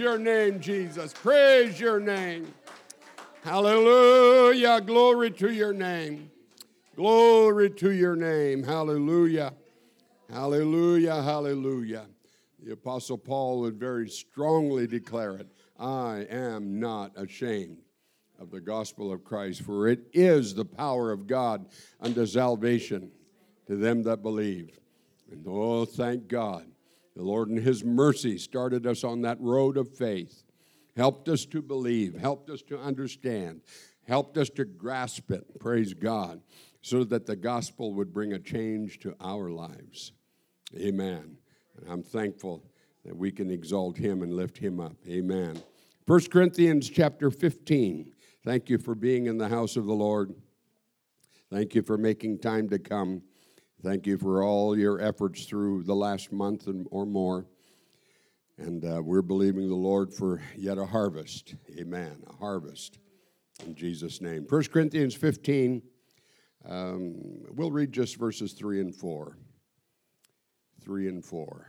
your name, Jesus. Praise your name. Hallelujah. Glory to your name. Glory to your name. Hallelujah. Hallelujah. Hallelujah. The Apostle Paul would very strongly declare it. I am not ashamed of the gospel of Christ, for it is the power of God unto salvation to them that believe. And oh, thank God, the Lord in his mercy started us on that road of faith, helped us to believe, helped us to understand, helped us to grasp it, praise God, so that the gospel would bring a change to our lives. Amen. And I'm thankful that we can exalt him and lift him up. Amen. 1 Corinthians chapter 15. Thank you for being in the house of the Lord. Thank you for making time to come. Thank you for all your efforts through the last month or more. And we're believing the Lord for yet a harvest. Amen. A harvest. In Jesus' name. 1 Corinthians 15. We'll read just verses 3 and 4. 3 and 4.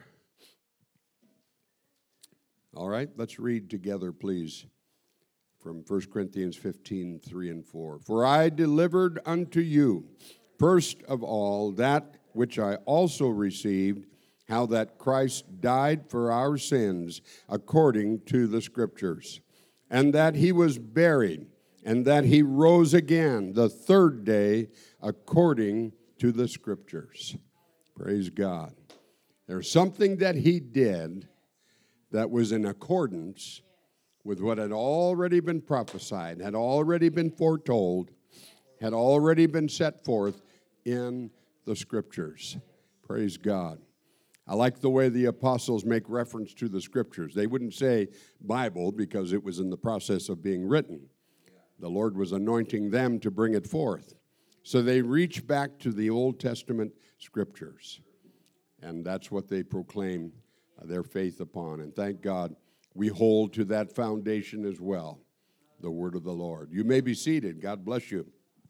All right, let's read together, please, from 1 Corinthians 15, 3 and 4. For I delivered unto you, first of all, that which I also received, how that Christ died for our sins according to the Scriptures, and that he was buried, and that he rose again the third day according to the Scriptures. Praise God. There's something that he did that was in accordance with what had already been prophesied, had already been foretold, had already been set forth in the Scriptures. Praise God. I like the way the apostles make reference to the Scriptures. They wouldn't say Bible because it was in the process of being written. The Lord was anointing them to bring it forth. So they reach back to the Old Testament Scriptures. And that's what they proclaim their faith upon. And thank God we hold to that foundation as well, the word of the Lord. You may be seated. God bless you.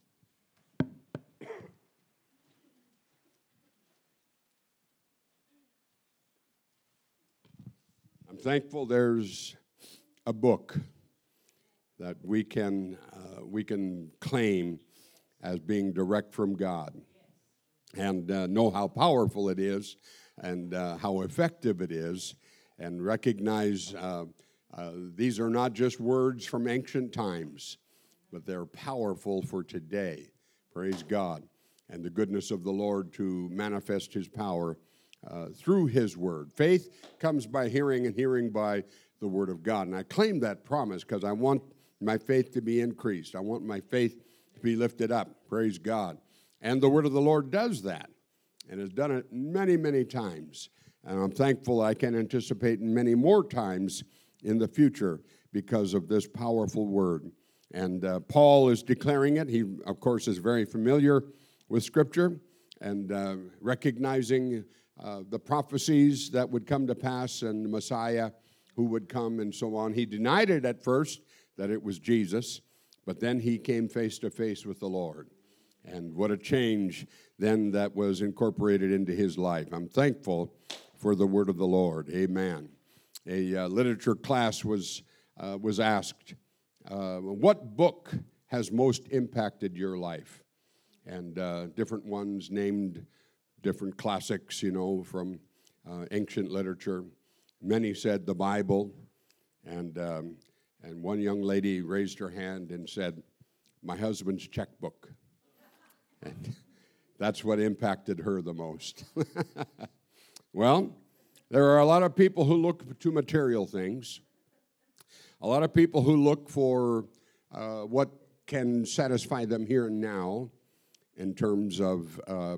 I'm thankful there's a book that we can claim as being direct from God and know how powerful it is and how effective it is, and recognize these are not just words from ancient times, but they're powerful for today. Praise God. And the goodness of the Lord to manifest his power through his word. Faith comes by hearing, and hearing by the word of God. And I claim that promise because I want my faith to be increased. I want my faith to be lifted up. Praise God. And the word of the Lord does that, and has done it many, many times. And I'm thankful I can anticipate many more times in the future because of this powerful word. And Paul is declaring it. He, of course, is very familiar with Scripture and recognizing the prophecies that would come to pass and the Messiah who would come and so on. He denied it at first, that it was Jesus, but then he came face to face with the Lord. And what a change then that was incorporated into his life. I'm thankful for the word of the Lord. Amen. A literature class was asked, what book has most impacted your life? And different ones named different classics, from ancient literature. Many said the Bible, and one young lady raised her hand and said, my husband's checkbook. And that's what impacted her the most. Well, there are a lot of people who look to material things. A lot of people who look for what can satisfy them here and now in terms of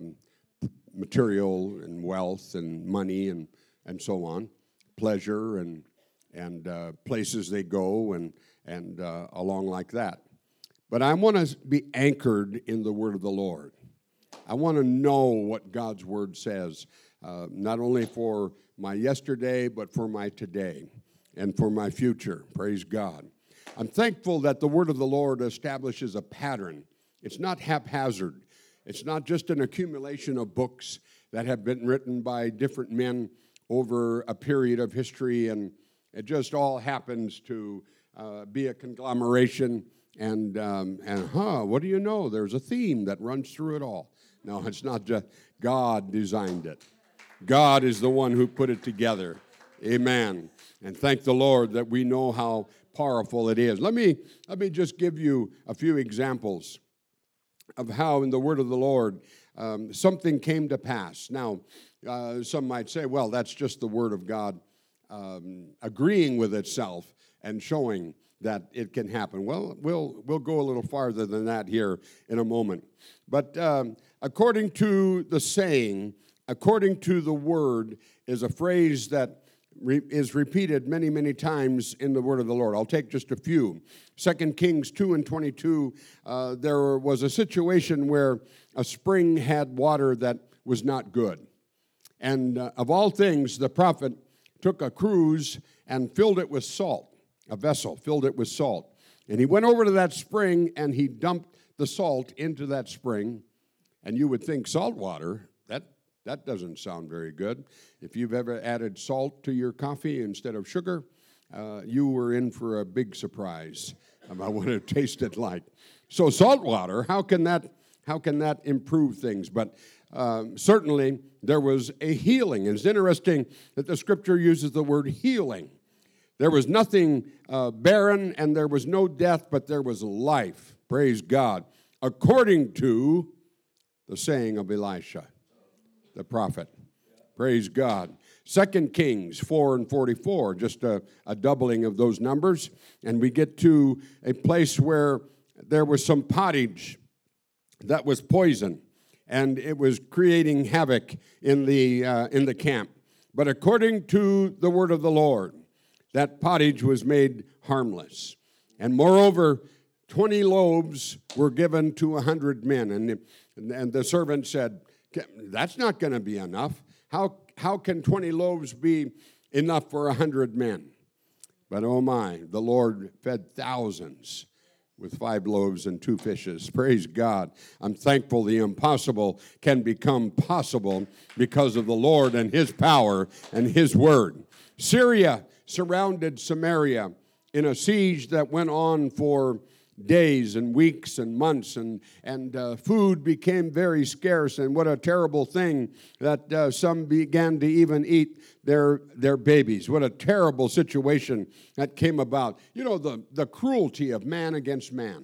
material and wealth and money and so on, pleasure and places they go and along like that. But I want to be anchored in the word of the Lord. I want to know what God's word says, not only for my yesterday, but for my today and for my future. Praise God. I'm thankful that the word of the Lord establishes a pattern. It's not haphazard. It's not just an accumulation of books that have been written by different men over a period of history and It just all happens to be a conglomeration, and what do you know? There's a theme that runs through it all. No, it's not just God designed it. God is the one who put it together. Amen. And thank the Lord that we know how powerful it is. Let me just give you a few examples of how in the word of the Lord something came to pass. Now, some might say, well, that's just the word of God agreeing with itself and showing that it can happen. Well, we'll go a little farther than that here in a moment. But according to the saying, according to the word, is a phrase that is repeated many, many times in the word of the Lord. I'll take just a few. 2 Kings 2:22, there was a situation where a spring had water that was not good. And of all things, the prophet took a cruse and filled it with salt, a vessel, filled it with salt. And he went over to that spring and he dumped the salt into that spring. And you would think salt water, that doesn't sound very good. If you've ever added salt to your coffee instead of sugar, you were in for a big surprise about what it tasted like. So salt water, how can that improve things? But certainly there was a healing. And it's interesting that the scripture uses the word healing. There was nothing barren and there was no death, but there was life. Praise God. According to the saying of Elisha, the prophet. Praise God. 2 Kings 4:44, just a doubling of those numbers. And we get to a place where there was some pottage that was poison, and it was creating havoc in the camp. But according to the word of the Lord, that pottage was made harmless. And moreover, 20 loaves were given to 100 men. And the servant said, that's not going to be enough. How can 20 loaves be enough for 100 men? But oh my, the Lord fed thousands with 5 loaves and 2 fishes. Praise God. I'm thankful the impossible can become possible because of the Lord and His power and His word. Syria surrounded Samaria in a siege that went on for days and weeks and months, and food became very scarce. And what a terrible thing that some began to even eat their babies. What a terrible situation that came about. You know, the cruelty of man against man.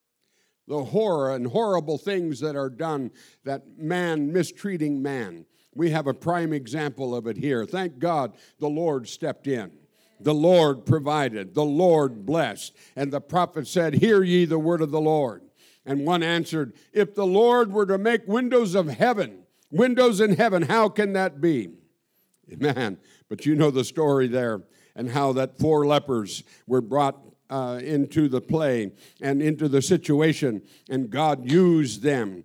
The horror and horrible things that are done, that man mistreating man. We have a prime example of it here. Thank God the Lord stepped in. The Lord provided, the Lord blessed. And the prophet said, hear ye the word of the Lord. And one answered, if the Lord were to make windows in heaven, how can that be? Amen. But you know the story there, and how that 4 lepers were brought into the play and into the situation, and God used them.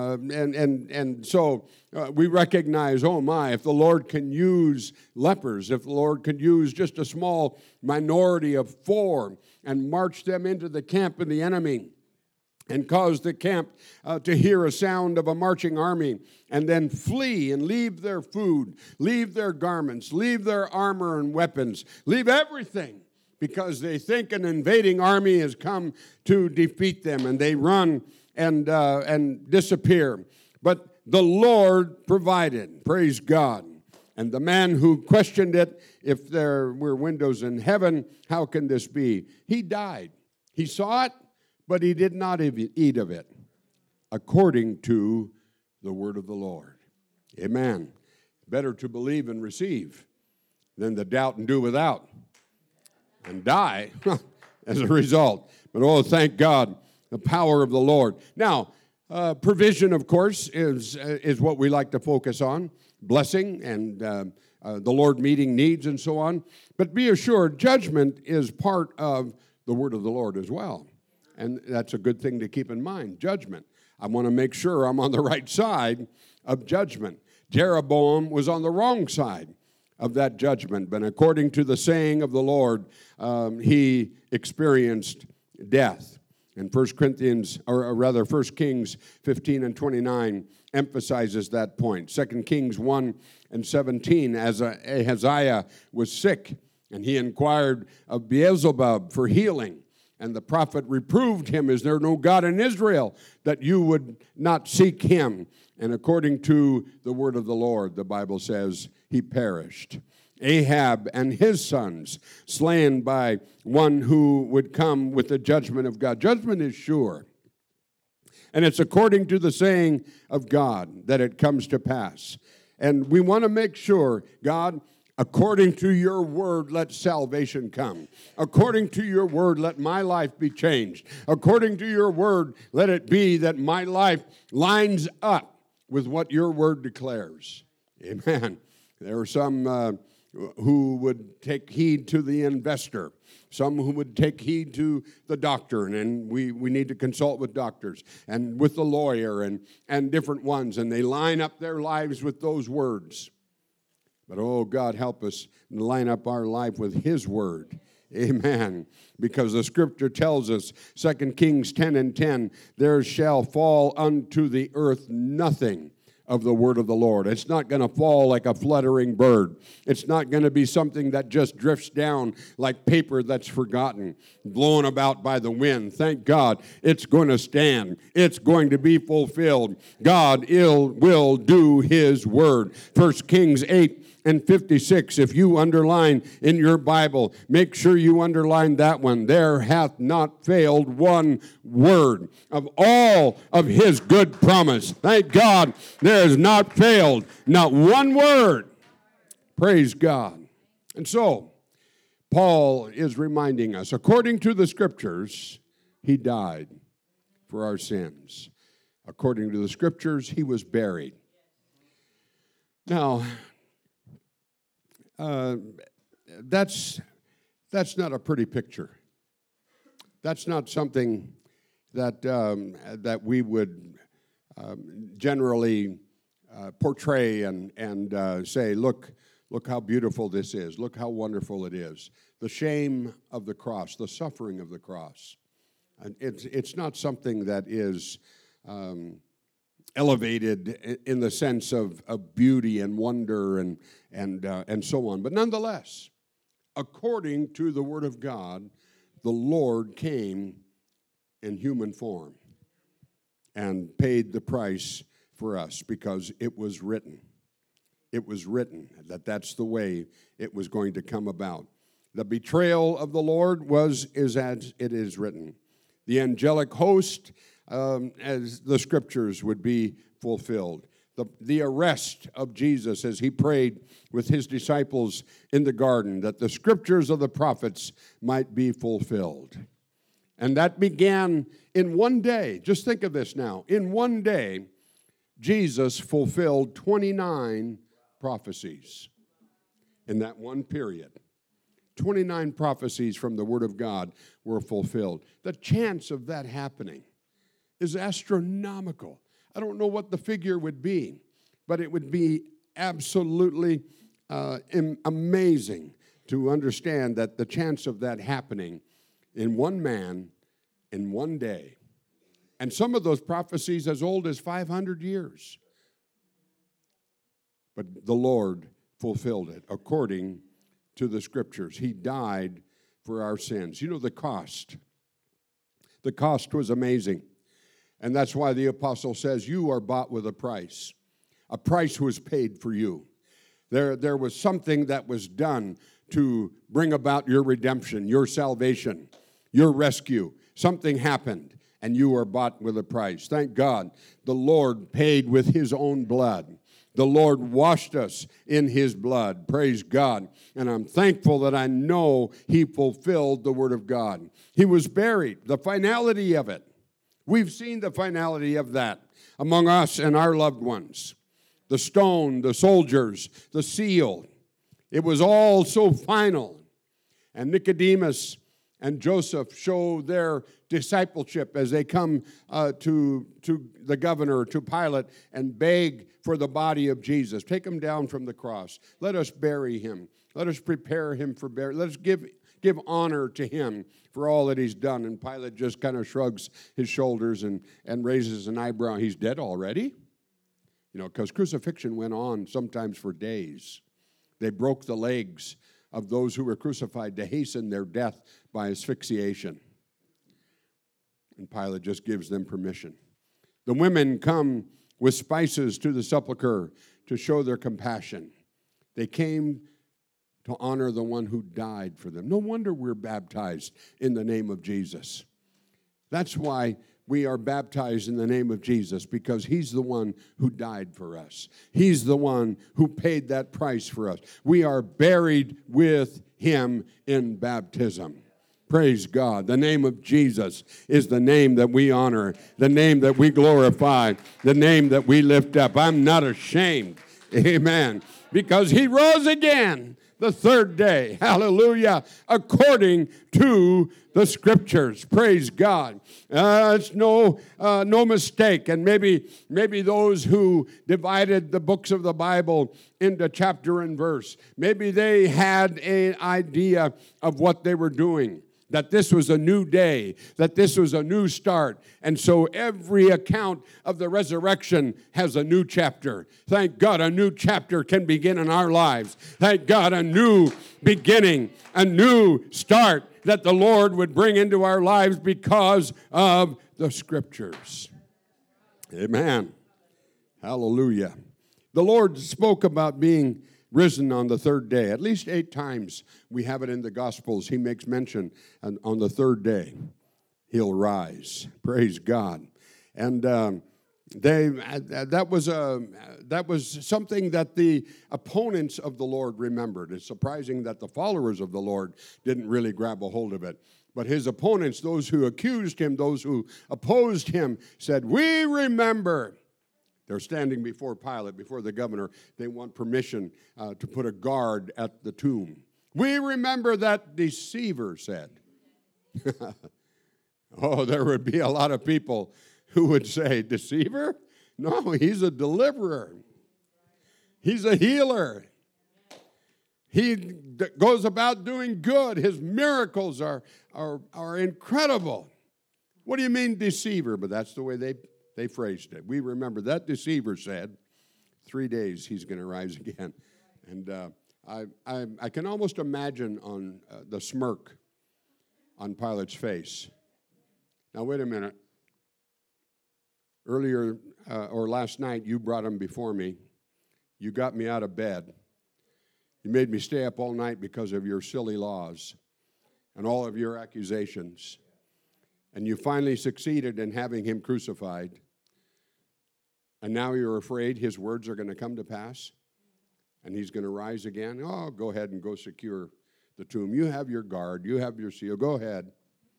So we recognize, oh my, if the Lord can use lepers, if the Lord could use just a small minority of 4 and march them into the camp of the enemy and cause the camp to hear a sound of a marching army and then flee and leave their food, leave their garments, leave their armor and weapons, leave everything, because they think an invading army has come to defeat them, and they run and disappear. But the Lord provided. Praise God. And the man who questioned it, if there were windows in heaven, how can this be? He died. He saw it, but he did not eat of it, according to the word of the Lord. Amen. Better to believe and receive than to doubt and do without and die as a result. But oh, thank God, the power of the Lord. Now, provision, of course, is what we like to focus on. Blessing and the Lord meeting needs and so on. But be assured, judgment is part of the word of the Lord as well. And that's a good thing to keep in mind, judgment. I want to make sure I'm on the right side of judgment. Jeroboam was on the wrong side of that judgment, but according to the saying of the Lord, he experienced death. And 1 Kings 15 and 29 emphasizes that point. 2 Kings 1 and 17, as Ahaziah was sick And he inquired of Beelzebub for healing. And the prophet reproved him, is there no God in Israel that you would not seek him? And according to the word of the Lord, the Bible says, he perished. Ahab and his sons, slain by one who would come with the judgment of God. Judgment is sure. And it's according to the saying of God that it comes to pass. And we want to make sure, God, according to your word, let salvation come. According to your word, let my life be changed. According to your word, let it be that my life lines up with what your word declares. Amen. There are some who would take heed to the investor, some who would take heed to the doctor, and we need to consult with doctors, and with the lawyer, and different ones, and they line up their lives with those words. But, oh, God, help us line up our life with his word. Amen. Because the scripture tells us, 2 Kings 10:10, there shall fall unto the earth nothing of the word of the Lord. It's not going to fall like a fluttering bird. It's not going to be something that just drifts down like paper that's forgotten, blown about by the wind. Thank God, it's going to stand. It's going to be fulfilled. God will do his word. 1 Kings 8:56, if you underline in your Bible, make sure you underline that one. There hath not failed one word of all of his good promise. Thank God, there has not failed not one word. Praise God. And so, Paul is reminding us, according to the scriptures, he died for our sins. According to the scriptures, he was buried. Now, that's not a pretty picture. That's not something that we would generally portray and say, look how beautiful this is. Look how wonderful it is. The shame of the cross, the suffering of the cross. And it's not something that is elevated in the sense of beauty and wonder and so on. But nonetheless, according to the Word of God, the Lord came in human form and paid the price for us because it was written. It was written that that's the way it was going to come about. The betrayal of the Lord is as it is written. The angelic host, as the scriptures would be fulfilled. The arrest of Jesus as he prayed with his disciples in the garden, that the scriptures of the prophets might be fulfilled. And that began in one day. Just think of this now. In one day, Jesus fulfilled 29 prophecies in that one period. 29 prophecies from the Word of God were fulfilled. The chance of that happening is astronomical. I don't know what the figure would be, but it would be absolutely amazing to understand that the chance of that happening in one man, in one day. And some of those prophecies as old as 500 years. But the Lord fulfilled it according to the scriptures. He died for our sins. You know, the cost. The cost was amazing. And that's why the apostle says, you are bought with a price. A price was paid for you. There was something that was done to bring about your redemption, your salvation, your rescue. Something happened, and you are bought with a price. Thank God, the Lord paid with his own blood. The Lord washed us in his blood. Praise God. And I'm thankful that I know he fulfilled the word of God. He was buried, the finality of it. We've seen the finality of that among us and our loved ones. The stone, the soldiers, the seal. It was all so final. And Nicodemus and Joseph show their discipleship as they come to the governor, to Pilate, and beg for the body of Jesus. Take him down from the cross. Let us bury him. Let us prepare him for burial. Let us give honor to him for all that he's done. And Pilate just kind of shrugs his shoulders and raises an eyebrow. He's dead already? You know, because crucifixion went on sometimes for days. They broke the legs of those who were crucified to hasten their death by asphyxiation. And Pilate just gives them permission. The women come with spices to the sepulchre to show their compassion. They came to honor the one who died for them. No wonder we're baptized in the name of Jesus. That's why we are baptized in the name of Jesus, because he's the one who died for us. He's the one who paid that price for us. We are buried with him in baptism. Praise God. The name of Jesus is the name that we honor, the name that we glorify, the name that we lift up. I'm not ashamed. Amen. Because he rose again the third day. Hallelujah. According to the Scriptures. Praise God. It's no mistake. And maybe those who divided the books of the Bible into chapter and verse, maybe they had an idea of what they were doing, that this was a new day, that this was a new start. And so every account of the resurrection has a new chapter. Thank God a new chapter can begin in our lives. Thank God a new beginning, a new start that the Lord would bring into our lives because of the Scriptures. Amen. Hallelujah. The Lord spoke about being risen on the third day. At least 8 times we have it in the Gospels. He makes mention on the third day he'll rise. Praise God. And that was something that the opponents of the Lord remembered. It's surprising that the followers of the Lord didn't really grab a hold of it. But his opponents, those who accused him, those who opposed him, said, "We remember." They're standing before Pilate, before the governor. They want permission to put a guard at the tomb. "We remember that deceiver said." Oh, there would be a lot of people who would say, "Deceiver? No, he's a deliverer. He's a healer. He goes about doing good. His miracles are incredible." What do you mean deceiver? But that's the way they phrased it. "We remember that deceiver said, 3 days he's going to rise again." And I can almost imagine on the smirk on Pilate's face. Now, wait a minute. Earlier or last night, you brought him before me. You got me out of bed. You made me stay up all night because of your silly laws and all of your accusations. And you finally succeeded in having him crucified. And now you're afraid his words are going to come to pass and he's going to rise again. Oh, go ahead and go secure the tomb. You have your guard. You have your seal. Go ahead.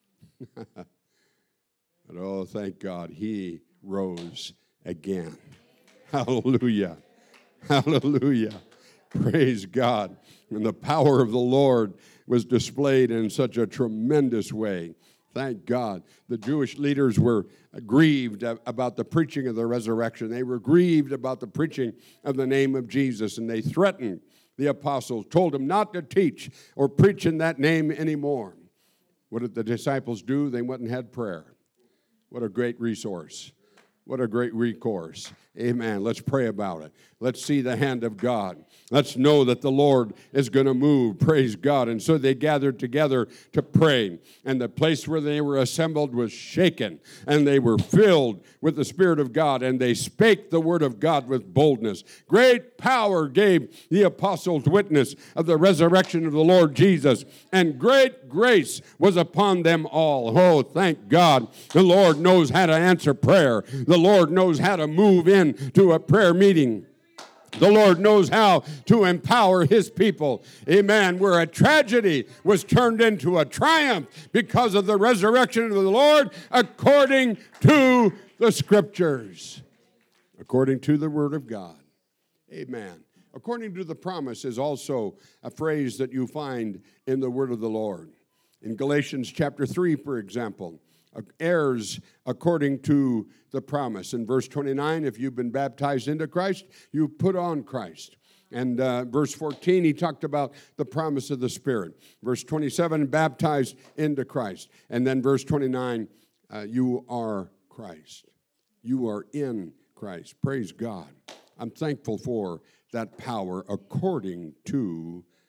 But oh, thank God, he rose again. Hallelujah. Hallelujah. Praise God. And the power of the Lord was displayed in such a tremendous way. Thank God. The Jewish leaders were grieved about the preaching of the resurrection. They were grieved about the preaching of the name of Jesus, and they threatened the apostles, told them not to teach or preach in that name anymore. What did the disciples do? They went and had prayer. What a great resource. What a great recourse. Amen. Let's pray about it. Let's see the hand of God. Let's know that the Lord is going to move. Praise God. And so they gathered together to pray. And the place where they were assembled was shaken. And they were filled with the Spirit of God. And they spake the word of God with boldness. Great power gave the apostles witness of the resurrection of the Lord Jesus. And great grace was upon them all. Oh, thank God. The Lord knows how to answer prayer. The Lord knows how to move into a prayer meeting. The Lord knows how to empower his people. Amen. Where a tragedy was turned into a triumph because of the resurrection of the Lord, according to the Scriptures, according to the Word of God. Amen. According to the promise is also a phrase that you find in the Word of the Lord. In Galatians chapter 3, for example, heirs according to the promise. In verse 29, if you've been baptized into Christ, you put on Christ. And verse 14, he talked about the promise of the Spirit. Verse 27, baptized into Christ. And then verse 29, you are Christ. You are in Christ. Praise God. I'm thankful for that power according to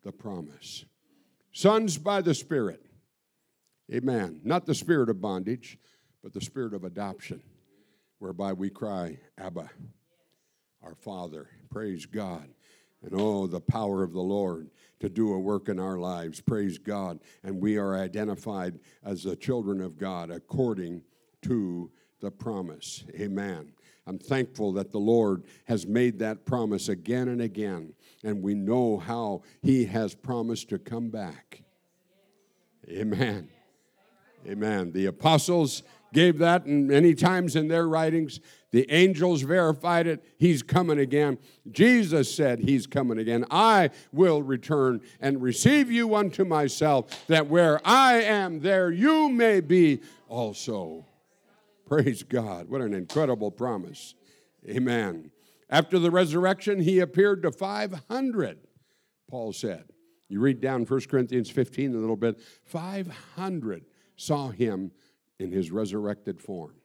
the promise. Sons by the Spirit. Amen. Not the spirit of bondage, but the spirit of adoption, whereby we cry, Abba, our Father. Praise God. And oh, the power of the Lord to do a work in our lives. Praise God. And we are identified as the children of God according to the promise. Amen. I'm thankful that the Lord has made that promise again and again. And we know how He has promised to come back. Amen. Amen. The apostles gave that many times in their writings. The angels verified it. He's coming again. Jesus said He's coming again. I will return and receive you unto myself, that where I am, there you may be also. Praise God. What an incredible promise. Amen. After the resurrection, He appeared to 500, Paul said. You read down 1 Corinthians 15 a little bit. 500 saw Him in His resurrected form.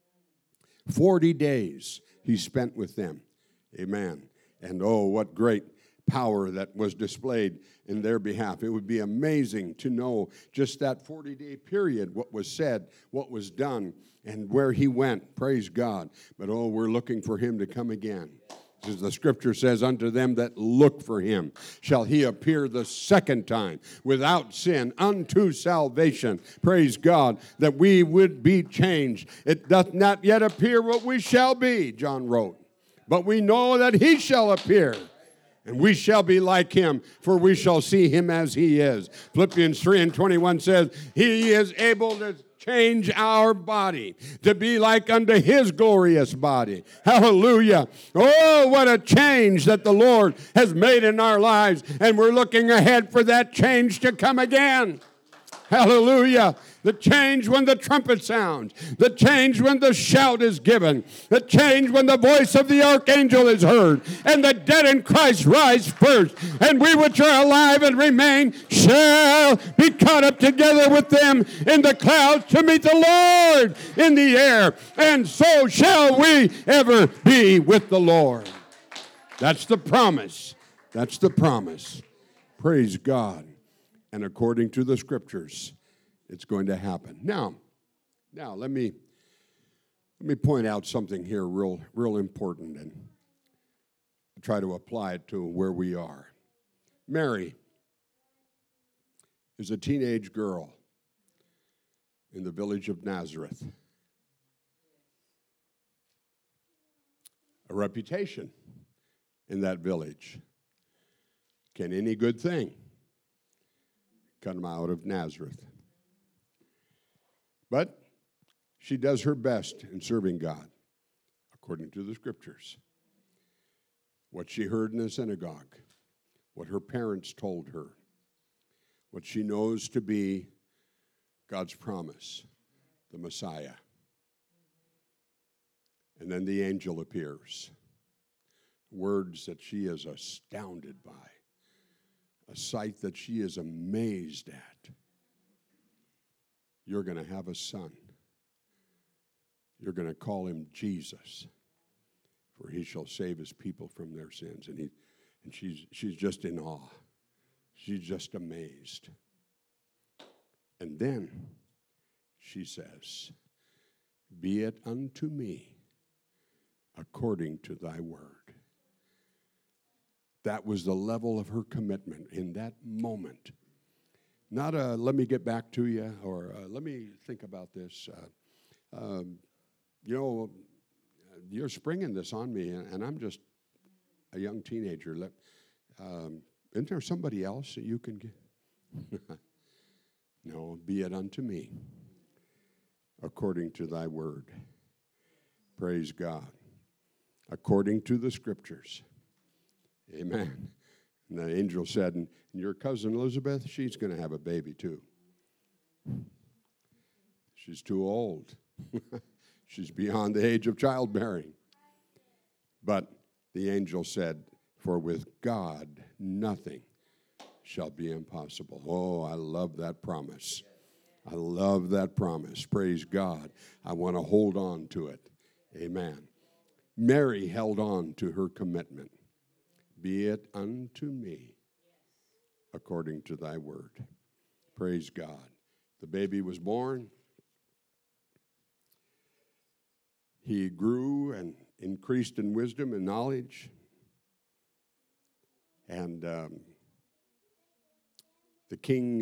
40 days He spent with them. Amen. And oh, what great power that was displayed in their behalf. It would be amazing to know just that 40-day period, what was said, what was done, and where He went. Praise God. But oh, we're looking for Him to come again. As the scripture says, unto them that look for Him shall He appear the second time without sin unto salvation. Praise God, that we would be changed. It doth not yet appear what we shall be, John wrote. But we know that He shall appear, and we shall be like Him, for we shall see Him as He is. Philippians 3:21 says, He is able to change our body to be like unto His glorious body. Hallelujah. Oh, what a change that the Lord has made in our lives, and we're looking ahead for that change to come again. Hallelujah. The change when the trumpet sounds. The change when the shout is given. The change when the voice of the archangel is heard. And the dead in Christ rise first. And we which are alive and remain shall be caught up together with them in the clouds to meet the Lord in the air. And so shall we ever be with the Lord. That's the promise. That's the promise. Praise God. And according to the scriptures, it's going to happen. Now let me point out something here real important and try to apply it to where we are. Mary is a teenage girl in the village of Nazareth. A reputation in that village. Can any good thing come out of Nazareth? But she does her best in serving God, according to the scriptures. What she heard in the synagogue, what her parents told her, what she knows to be God's promise, the Messiah. And then the angel appears. Words that she is astounded by. A sight that she is amazed at. You're going to have a son. You're going to call him Jesus, for he shall save his people from their sins. And she's just in awe. She's just amazed. And then she says, be it unto me according to thy word. That was the level of her commitment in that moment. Not a, let me get back to you, or let me think about this. You're springing this on me, and I'm just a young teenager. Isn't there somebody else that you can get? No, be it unto me according to thy word. Praise God. According to the scriptures. Amen. And the angel said, and your cousin Elizabeth, she's going to have a baby too. She's too old. She's beyond the age of childbearing. But the angel said, for with God nothing shall be impossible. Oh, I love that promise. I love that promise. Praise God. I want to hold on to it. Amen. Mary held on to her commitment. Be it unto me according to thy word. Praise God. The baby was born. He grew and increased in wisdom and knowledge. And the king,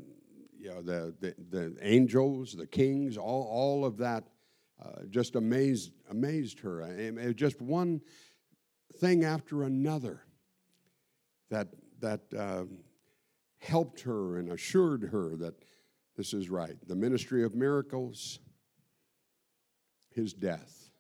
the angels, the kings, all of that just amazed her. It was just one thing after another that helped her and assured her that this is right. The ministry of miracles, his death.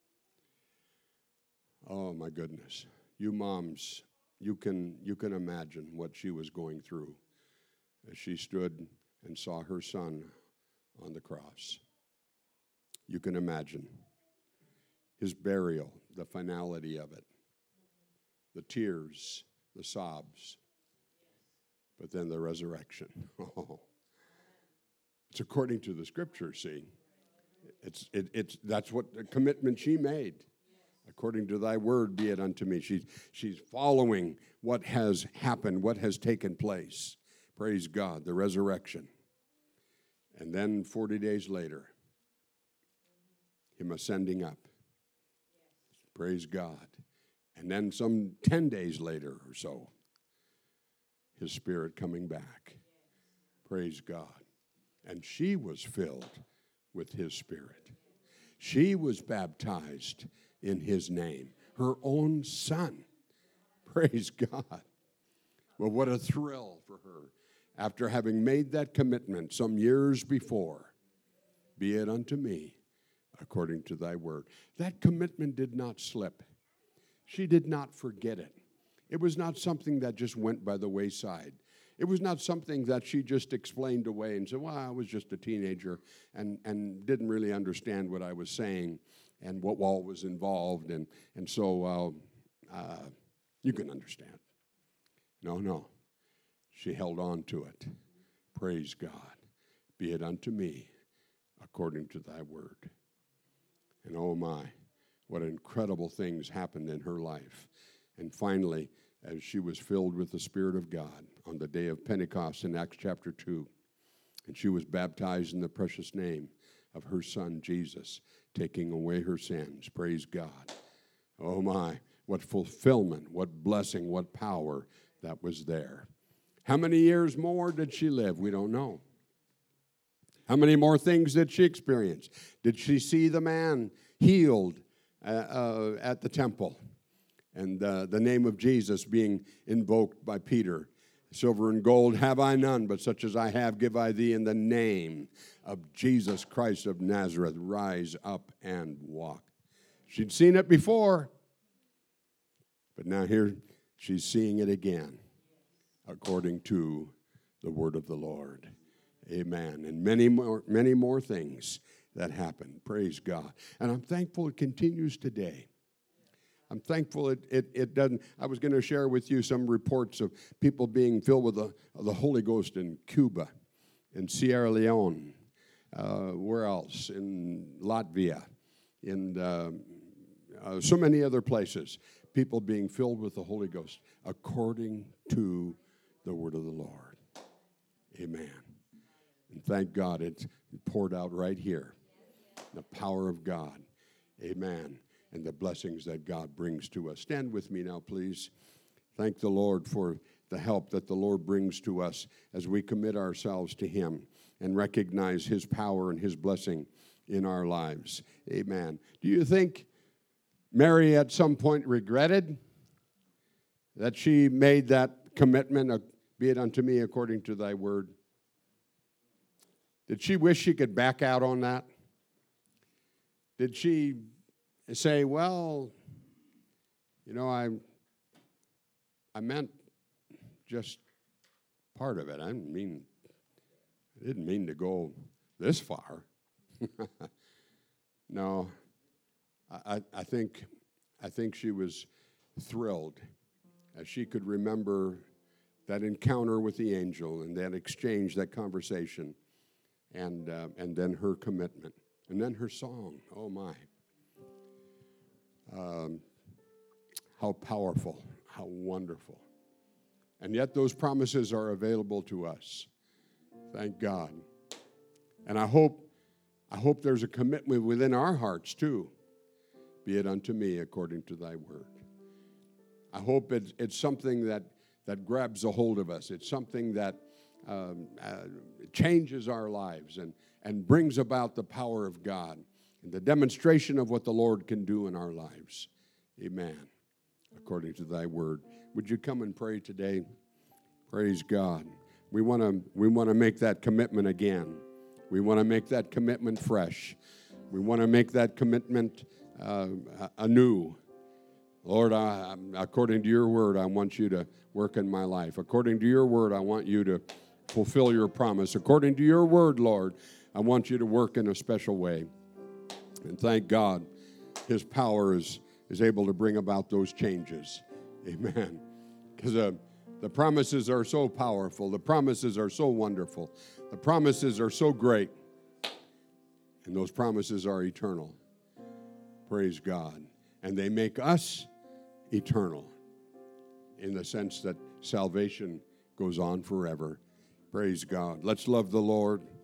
Oh my goodness. You moms, you can imagine what she was going through as she stood and saw her son on the cross. You can imagine his burial, the finality of it, the tears, the sobs, but then the resurrection. Oh, it's according to the scripture, see. That's what the commitment she made. According to thy word be it unto me. She's following what has happened, what has taken place. Praise God, the resurrection. And then 40 days later, him ascending up. Praise God. And then some 10 days later or so, his spirit coming back. Praise God. And she was filled with his spirit. She was baptized in his name, her own son. Praise God. Well, what a thrill for her after having made that commitment some years before. Be it unto me according to thy word. That commitment did not slip. She did not forget it. It was not something that just went by the wayside. It was not something that she just explained away and said, well, I was just a teenager and didn't really understand what I was saying and what all was involved. And so you can understand. No. She held on to it. Praise God. Be it unto me according to thy word. And oh my, what incredible things happened in her life. And finally, as she was filled with the Spirit of God on the day of Pentecost in Acts chapter 2, and she was baptized in the precious name of her son Jesus, taking away her sins. Praise God. Oh my, what fulfillment, what blessing, what power that was there. How many years more did she live? We don't know. How many more things did she experience? Did she see the man healed at the temple? And the name of Jesus being invoked by Peter. Silver and gold have I none, but such as I have give I thee in the name of Jesus Christ of Nazareth. Rise up and walk. She'd seen it before, but now here she's seeing it again according to the word of the Lord. Amen. And many more things that happen. Praise God. And I'm thankful it continues today. I'm thankful it doesn't. I was going to share with you some reports of people being filled with the Holy Ghost in Cuba, in Sierra Leone, where else? In Latvia, in so many other places. People being filled with the Holy Ghost according to the word of the Lord. Amen. And thank God it's poured out right here. The power of God. Amen. And the blessings that God brings to us. Stand with me now, please. Thank the Lord for the help that the Lord brings to us as we commit ourselves to Him and recognize His power and His blessing in our lives. Amen. Do you think Mary at some point regretted that she made that commitment of, be it unto me according to thy word? Did she wish she could back out on that? Did she say, well, you know, I meant just part of it. I didn't mean to go this far. No, I think she was thrilled as she could remember that encounter with the angel and that exchange, that conversation, and then her commitment, and then her song. Oh my. How powerful, how wonderful. And yet those promises are available to us. Thank God. And I hope there's a commitment within our hearts too. Be it unto me according to thy word. I hope it's something that grabs a hold of us. It's something that changes our lives and brings about the power of God and the demonstration of what the Lord can do in our lives. Amen. According to thy word. Would you come and pray today? Praise God. We want to make that commitment again. We want to make that commitment fresh. We want to make that commitment anew. Lord, according to your word, I want you to work in my life. According to your word, I want you to fulfill your promise. According to your word, Lord, I want you to work in a special way. And thank God, his power is able to bring about those changes. Amen. Because the promises are so powerful. The promises are so wonderful. The promises are so great. And those promises are eternal. Praise God. And they make us eternal in the sense that salvation goes on forever. Praise God. Let's love the Lord.